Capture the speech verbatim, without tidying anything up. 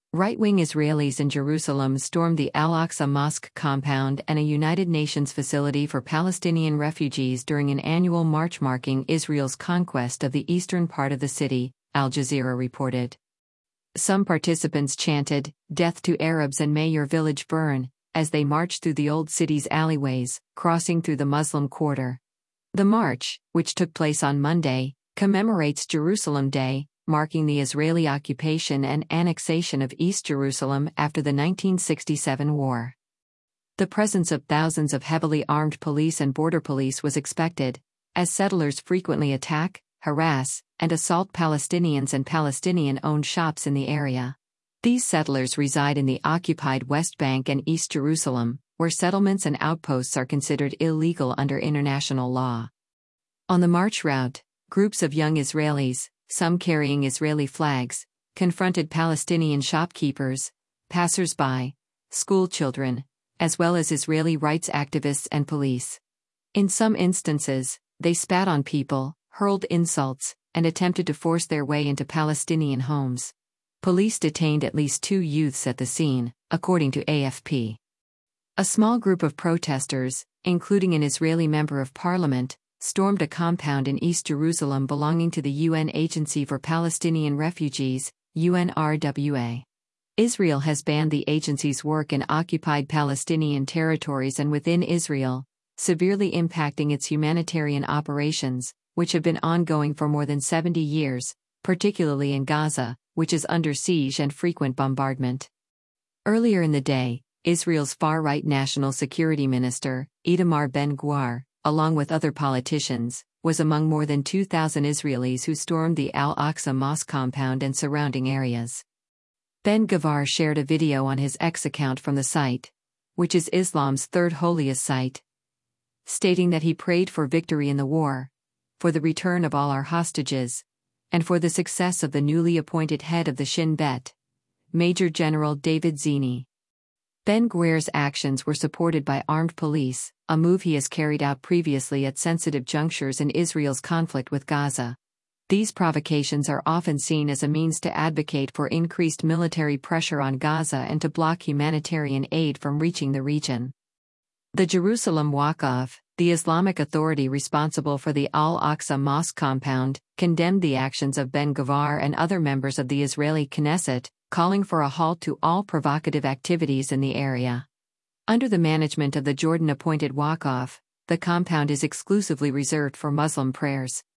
Right-wing Israelis in Jerusalem stormed the Al-Aqsa Mosque compound and a United Nations facility for Palestinian refugees during an annual march marking Israel's conquest of the eastern part of the city, Al Jazeera reported. Some participants chanted, "Death to Arabs and may your village burn," as they marched through the old city's alleyways, crossing through the Muslim quarter. The march, which took place on Monday, commemorates Jerusalem Day, marking the Israeli occupation and annexation of East Jerusalem after the nineteen sixty-seven war. The presence of thousands of heavily armed police and border police was expected, as settlers frequently attack, harass, and assault Palestinians and Palestinian-owned shops in the area. These settlers reside in the occupied West Bank and East Jerusalem, where settlements and outposts are considered illegal under international law. On the march route, groups of young Israelis, some carrying Israeli flags, confronted Palestinian shopkeepers, passers-by, schoolchildren, as well as Israeli rights activists and police. In some instances, they spat on people, hurled insults, and attempted to force their way into Palestinian homes. Police detained at least two youths at the scene, according to A F P. A small group of protesters, including an Israeli member of parliament, stormed a compound in East Jerusalem belonging to the U N Agency for Palestinian Refugees, U N R W A. Israel has banned the agency's work in occupied Palestinian territories and within Israel, severely impacting its humanitarian operations, which have been ongoing for more than seventy years, particularly in Gaza, which is under siege and frequent bombardment. Earlier in the day, Israel's far-right National Security Minister, Itamar Ben-Gvir, along with other politicians, was among more than two thousand Israelis who stormed the Al-Aqsa Mosque compound and surrounding areas. Ben-Gvir shared a video on his X account from the site, which is Islam's third holiest site, stating that he prayed for victory in the war, for the return of all our hostages, and for the success of the newly appointed head of the Shin Bet, Major General David Zini. Ben-Gvir's actions were supported by armed police, a move he has carried out previously at sensitive junctures in Israel's conflict with Gaza. These provocations are often seen as a means to advocate for increased military pressure on Gaza and to block humanitarian aid from reaching the region. The Jerusalem Waqf, the Islamic authority responsible for the Al-Aqsa Mosque compound, condemned the actions of Ben-Gvir and other members of the Israeli Knesset, calling for a halt to all provocative activities in the area. Under the management of the Jordan-appointed Waqf, the compound is exclusively reserved for Muslim prayers.